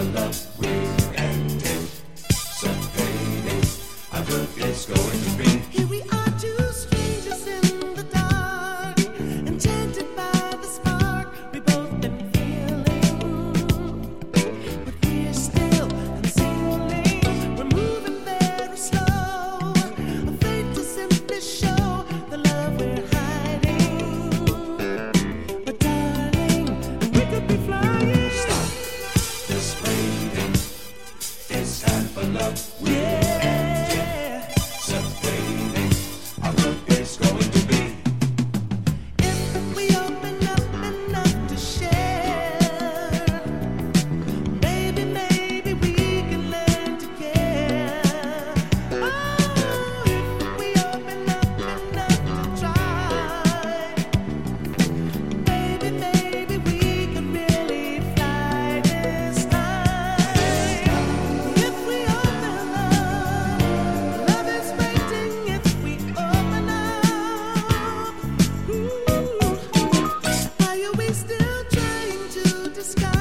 love we're anticipating. How good it's going to be. Here we are, two strangers in the dark, enchanted by the spark we both been feeling. But we're still unsealing. We're moving very slow, afraid to simply show the love we're hiding. But darling, we could be flying. Stop this waiting. It's time for love we're anticipating. How good it's going to be. If we open up enough to share, maybe we can learn to care. Oh, if we open up enough to try, maybe we can really fly this high. If we open up, love is waiting. If we open up, are we still trying to disguise?